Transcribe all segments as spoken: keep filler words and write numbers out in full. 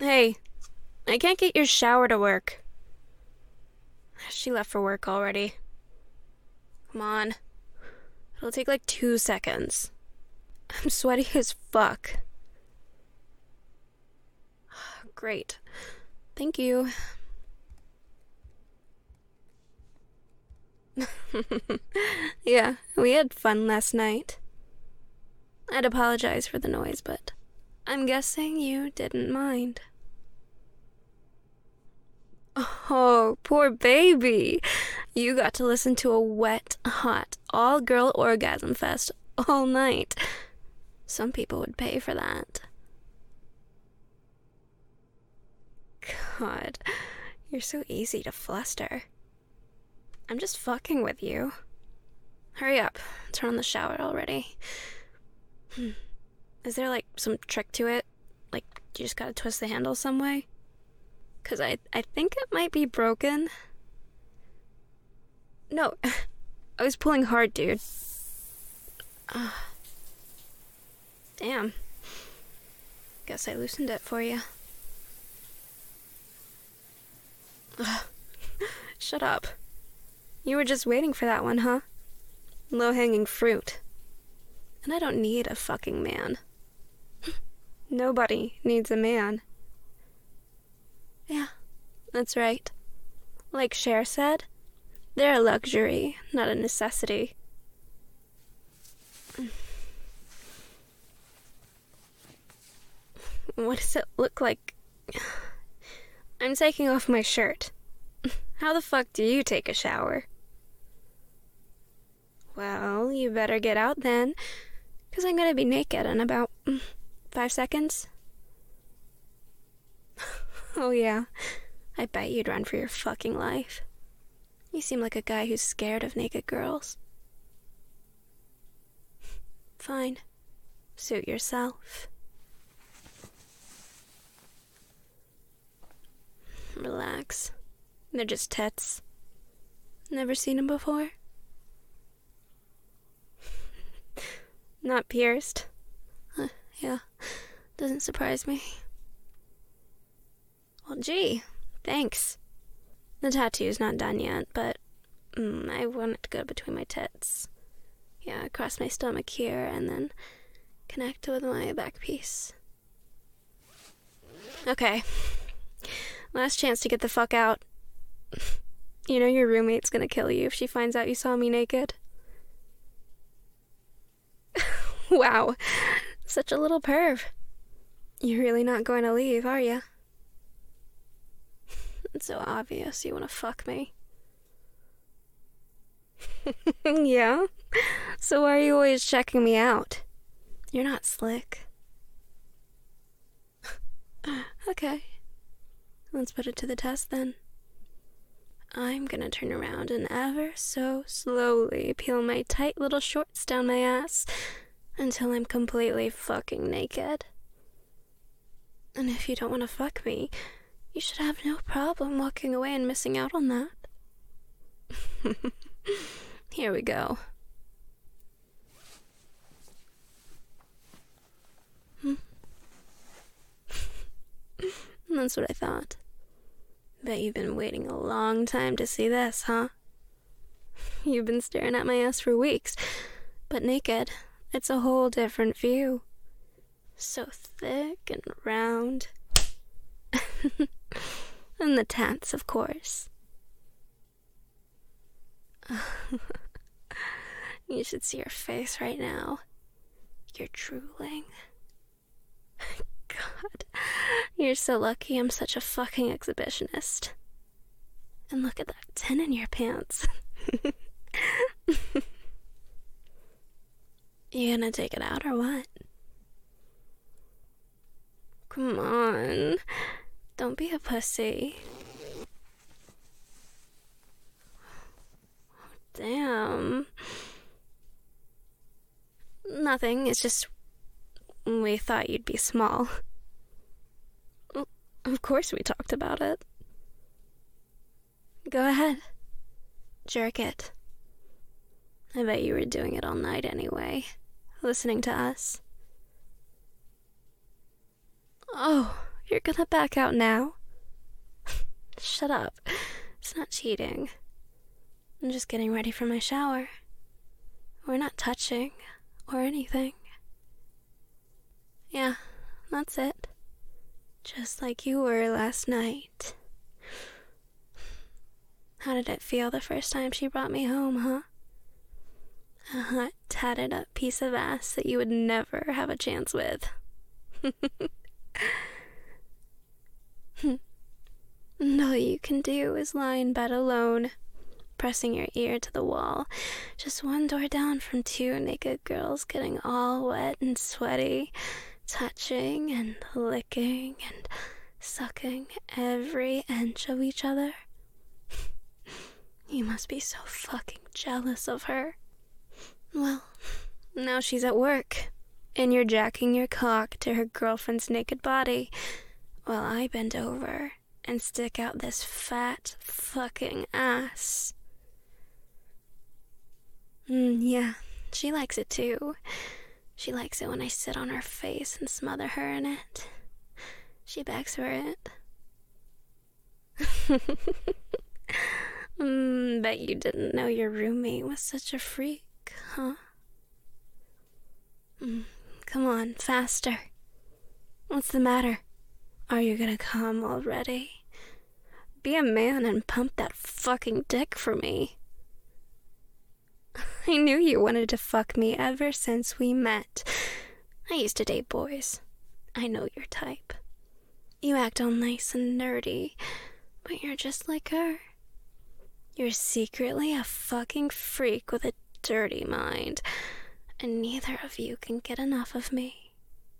Hey, I can't get your shower to work. She left for work already. Come on. It'll take like two seconds. I'm sweaty as fuck. Great. Thank you. Yeah, we had fun last night. I'd apologize for the noise, but I'm guessing you didn't mind. Oh, poor baby. You got to listen to a wet, hot, all-girl orgasm fest all night. Some people would pay for that. God, you're so easy to fluster. I'm just fucking with you. Hurry up, turn on the shower already. Hmm. Is there, like, some trick to it? Like, you just gotta twist the handle some way? Because I, I think it might be broken. No, I was pulling hard, dude. Uh, damn. Guess I loosened it for you. Ugh. Shut up. You were just waiting for that one, huh? Low-hanging fruit. And I don't need a fucking man. Nobody needs a man. Yeah, that's right. Like Cher said, they're a luxury, not a necessity. What does it look like? I'm taking off my shirt. How the fuck do you take a shower? Well, you better get out then, because I'm gonna be naked in about mm, five seconds. Oh yeah, I bet you'd run for your fucking life. You seem like a guy who's scared of naked girls. Fine. Suit yourself. Relax. They're just tits. Never seen them before? Not pierced? Uh, yeah, doesn't surprise me. Well, gee, thanks. The tattoo's not done yet, but mm, I want it to go between my tits. Yeah, across my stomach here, and then connect with my back piece. Okay. Last chance to get the fuck out. You know your roommate's gonna kill you if she finds out you saw me naked. Wow, such a little perv. You're really not going to leave, are you? It's so obvious you want to fuck me. Yeah? So why are you always checking me out? You're not slick. Okay. Let's put it to the test then. I'm gonna turn around and ever so slowly peel my tight little shorts down my ass until I'm completely fucking naked. And if you don't want to fuck me, you should have no problem walking away and missing out on that. Here we go. Hmm. That's what I thought. Bet you've been waiting a long time to see this, huh? You've been staring at my ass for weeks, but naked, it's a whole different view. So thick and round. And the tats, of course. You should see your face right now. You're drooling. God, you're so lucky I'm such a fucking exhibitionist. And look at that tin in your pants. You gonna take it out or what? Come on. Don't be a pussy. Damn. Nothing, it's just we thought you'd be small. Well, of course we talked about it. Go ahead. Jerk it. I bet you were doing it all night anyway, listening to us. Oh, you're You're gonna back out now? Shut up. It's not cheating. I'm just getting ready for my shower. We're not touching or anything. Yeah, that's it. Just like you were last night. How did it feel the first time she brought me home, huh? A hot, tatted up piece of ass that you would never have a chance with. And all you can do is lie in bed alone, pressing your ear to the wall, just one door down from two naked girls getting all wet and sweaty, touching and licking and sucking every inch of each other. You must be so fucking jealous of her. Well, now she's at work, and you're jacking your cock to her girlfriend's naked body, while I bend over and stick out this fat fucking ass. Mm, yeah, she likes it too. She likes it when I sit on her face and smother her in it. She begs for it. mm, bet you didn't know your roommate was such a freak, huh? Mm, come on, faster. What's the matter? Are you gonna come already? Be a man and pump that fucking dick for me. I knew you wanted to fuck me ever since we met. I used to date boys. I know your type. You act all nice and nerdy, but you're just like her. You're secretly a fucking freak with a dirty mind, and neither of you can get enough of me.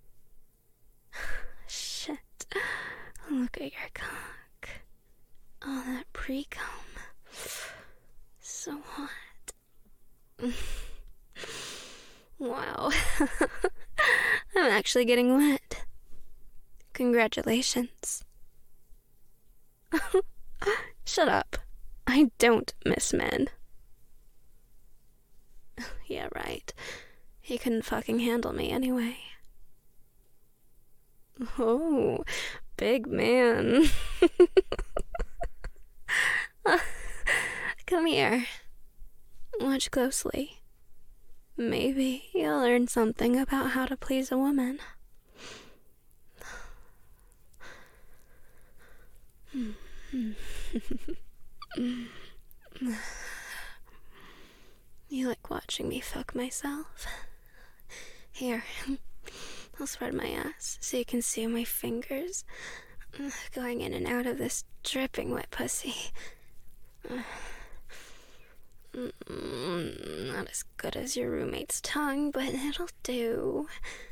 Shit. Look at your cock. All that pre-cum. So hot. Wow. I'm actually getting wet. Congratulations. Shut up. I don't miss men. Yeah, right. He couldn't fucking handle me anyway. Oh, big man. Come here. Watch closely. Maybe you'll learn something about how to please a woman. You like watching me fuck myself? Here, I'll spread my ass so you can see my fingers going in and out of this dripping wet pussy. Not as good as your roommate's tongue, but it'll do.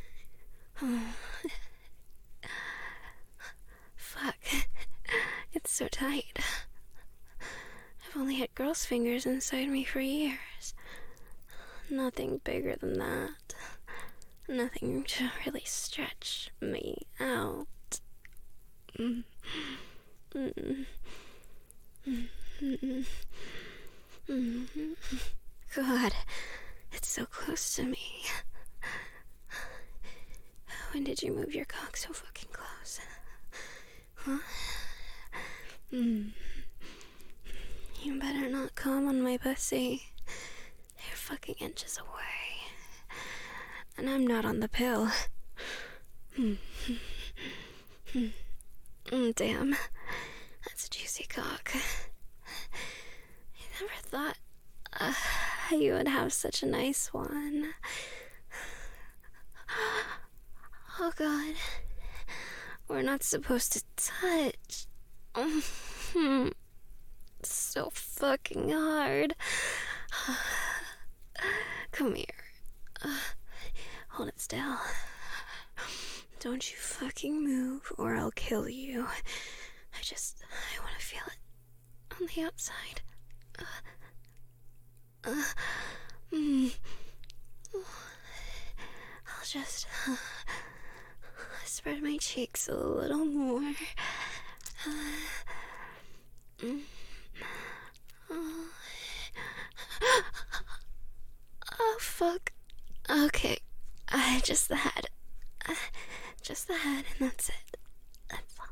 Fuck. It's so tight. I've only had girls' fingers inside me for years. Nothing bigger than that. Nothing to really stretch me out. Mm. Mm. Mm. Mm. God, it's so close to me. When did you move your cock so fucking close? Huh? Mm. You better not come on my pussy. You're fucking inches away. And I'm not on the pill. Mm. Mm, damn. That's a juicy cock. I never thought uh, you would have such a nice one. Oh God. We're not supposed to touch. Mm. It's so fucking hard. Come here. Uh, hold it still. Don't you fucking move or I'll kill you. I just, I want to feel it on the outside. Uh, uh, mm. I'll just uh, spread my cheeks a little more. Uh, mm. Oh. Oh, fuck. Okay. Uh, just the head. Uh, just the head, and that's it. That's all.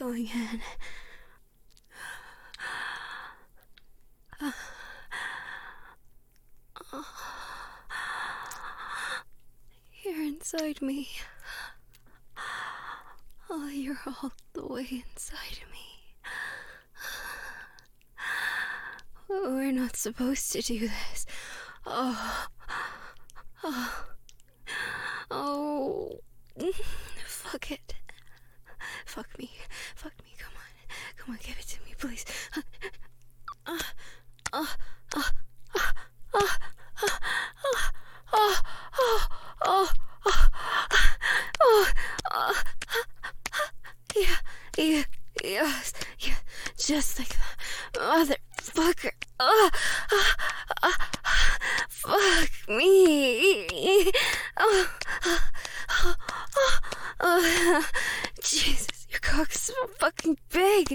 going in. You're inside me. Oh, you're all the way inside of me. We're not supposed to do this. Oh. Oh. Oh. Fuck it. Fuck me. Fuck me. Come on. Come on, give it to me, please. Uh, uh, uh, uh, uh, uh, uh, uh, uh, uh, uh, yeah, yeah, yes, yeah, just like that, motherfucker. Uh, uh, uh, fuck me. Oh, uh, uh, uh, uh, Jesus, your cock's so fucking big.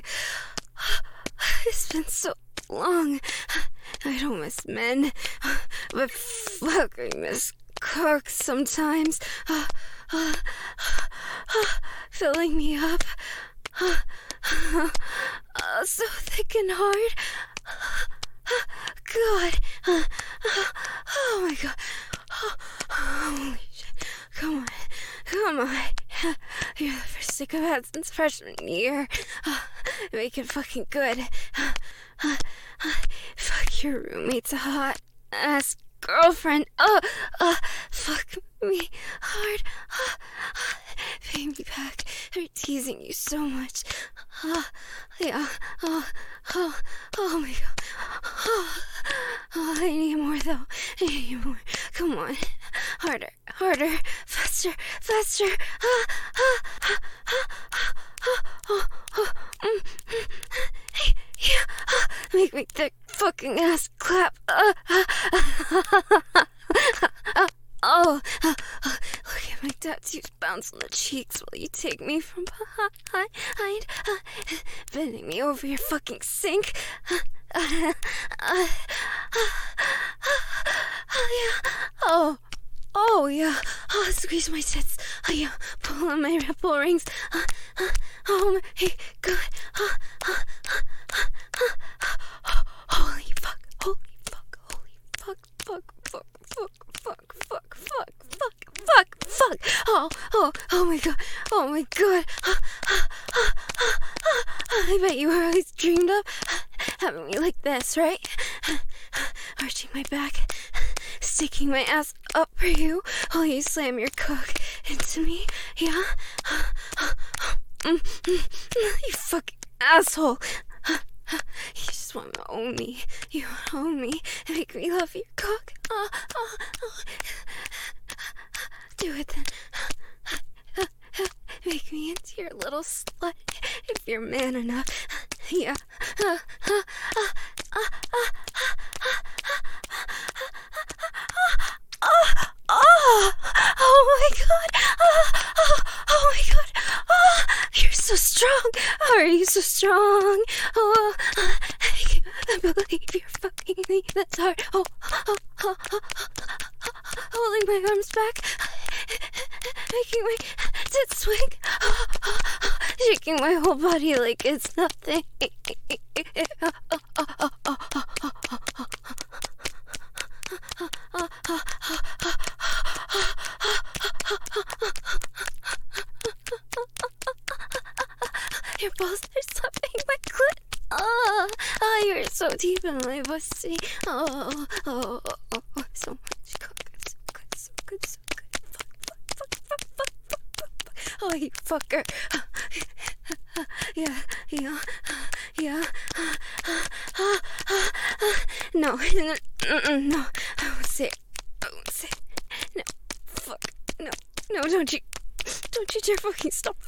It's been so long. I don't miss men, but fuck, I miss cocks sometimes. Uh, uh, uh, filling me up. Uh, uh, uh, so thick and hard. Uh, God. Uh, uh, oh my God. Oh, holy shit. Come on. Come on. You're the first stick I've had since freshman year. Uh, make it fucking good. Uh, uh, uh, fuck, your roommate's a hot ass girlfriend. Uh, uh, fuck me hard. Uh, uh, pay me back for teasing you so much. Uh, yeah. Oh, oh, oh my God. Oh, oh, I need more though. I need more. Come on. Harder, harder, faster, faster. Uh, uh, uh, uh, uh, uh, uh, mm, mm, yeah. Uh, make me thick fucking ass clap. Uh, uh, uh, uh, oh, uh, uh, look at my tattoos bounce on the cheeks while you take me from behind, uh, bending me over your fucking sink. Uh, uh, uh, uh, uh, yeah. Oh. Oh, yeah. Oh, squeeze my tits. Oh, yeah. Pull on my nipple rings. Uh, uh, oh, my God. Uh, uh, uh, uh, uh, holy fuck. Holy fuck. Holy fuck. Fuck. Fuck. Fuck. Fuck. Fuck. Fuck. Fuck. Fuck. Fuck. Oh, oh, oh, my God. Oh, my God. Uh, uh, uh, uh, uh, I bet you always dreamed of having me like this, right? Arching my back. Sticking my ass up for you while you slam your cock into me, yeah? You fucking asshole. You just want to own me. You want to own me and make me love your cock. Uh, uh, uh. Do it then. Make me into your little slut if you're man enough. Yeah. Uh, uh, uh, uh, uh, Oh, oh, oh my God. Oh, oh, oh my God. Oh, you're so strong. How are you so strong? Oh, I can't believe you're fucking me this hard. Oh, oh, oh, oh, oh, holding my arms back, making my tits swing, oh, oh, oh, shaking my whole body like it's nothing. Oh, oh, oh, oh, oh, oh, oh, oh. Your balls are slapping my clit. Oh, oh, you're so deep in my pussy. Oh, oh, oh, oh, oh, so much cock. So good, so good, so good. Fuck, fuck, fuck, fuck, fuck, fuck, fuck, fuck. Oh, you fucker. Yeah, yeah, yeah. No, no, no. I won't say it. I won't say it. No, fuck. No, no, don't you, don't you dare fucking stop.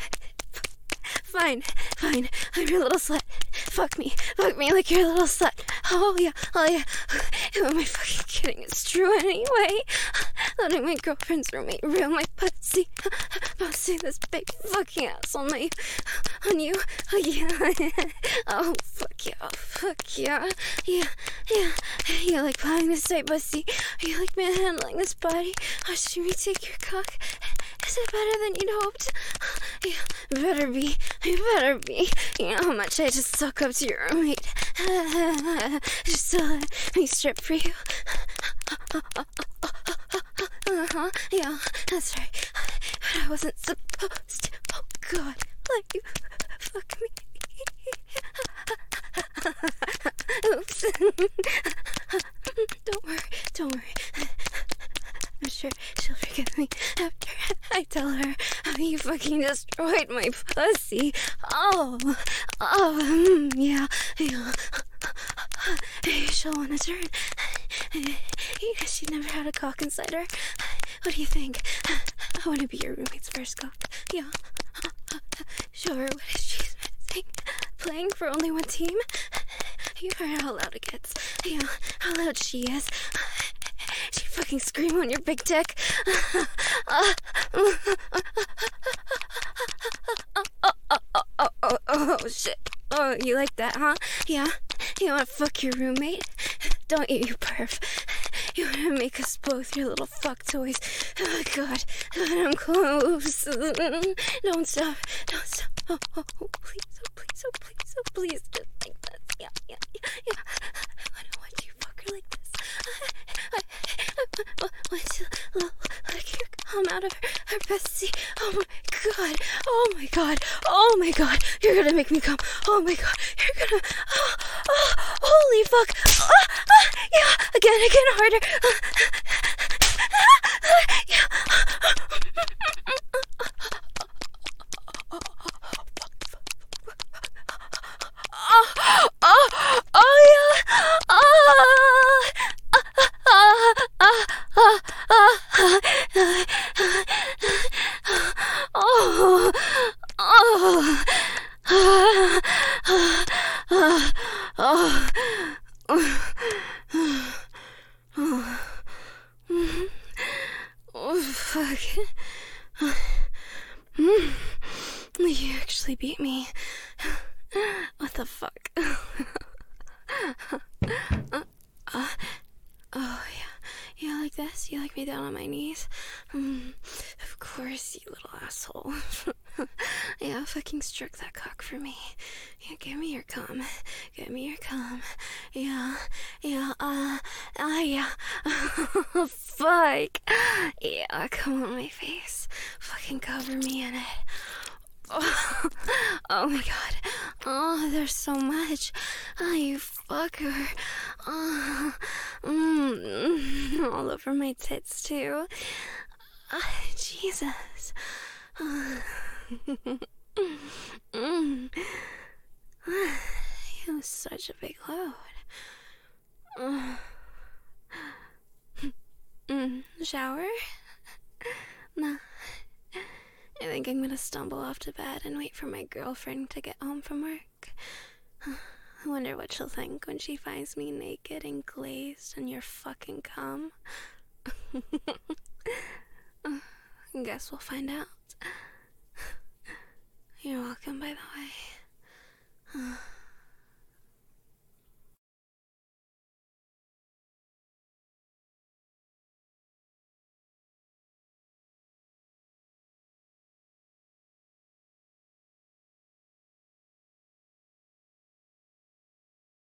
Fine, fine. I'm your little slut. Fuck me. Fuck me like you're a little slut. Oh, yeah. Oh, yeah. Who am I fucking kidding? It's true anyway. Letting my girlfriend's roommate reel my pussy. Posting this big fucking ass on my... on you. Oh, yeah. Oh, fuck yeah. Oh, fuck yeah. Yeah, yeah. You like playing this tight pussy? Are you like manhandling this body? Watching me take your cock? Is it better than you'd hoped? yeah, better be, you better be. You know how much I just suck up to your roommate. Just to let me strip for you. Uh-huh, yeah, that's right. But I wasn't supposed to. Oh, God, let you fuck me. Oops. Don't worry, don't worry. I'm sure she'll forgive me after I tell her how you fucking destroyed my pussy. Oh, oh, mm, yeah, yeah. She'll want to turn. Yeah, she never had a cock inside her. What do you think? I want to be your roommate's first cock. Yeah. Show her what she's missing. Playing for only one team? You heard how loud it gets. Yeah, how loud she is. She fucking scream on your big dick. oh, oh, oh, oh, oh, shit. Oh, you like that, huh? Yeah? You wanna fuck your roommate? Don't you, you perv. You wanna make us both your little fuck toys. Oh my god. I'm close. Don't stop. Don't stop. Oh, oh, oh, please, oh, please, oh, please, oh, please. Just like this. Yeah, yeah, yeah, yeah. I wanna watch you fuck her like this. I, I, I want to let her come out of her, her pussy. Oh my god. Oh my god. Oh my god. You're gonna make me come. Oh my god. You're gonna. Oh, oh, holy fuck. Oh, oh, yeah. Again, again, harder. Yeah. Oh, oh, oh, yeah. Oh. Oh, oh, oh, fuck. You actually beat me. What the fuck? uh, uh, oh, yeah. You like this? You like me down on my knees? Mm, of course, you little asshole. Yeah, fucking stroke that cock for me. Yeah, give me your cum. Give me your cum. Yeah, yeah, uh, uh, yeah. Fuck. Yeah, come on my face. Fucking cover me in it. Oh, oh my god. Oh, there's so much. Oh, you fucker. Oh, mm, all over my tits, too. Oh, Jesus. Oh. mm. It was such a big load. Oh. Mm. Shower? Nah. I think I'm gonna stumble off to bed and wait for my girlfriend to get home from work. I wonder what she'll think when she finds me naked and glazed in your fucking cum. I guess we'll find out. You're welcome, by the way.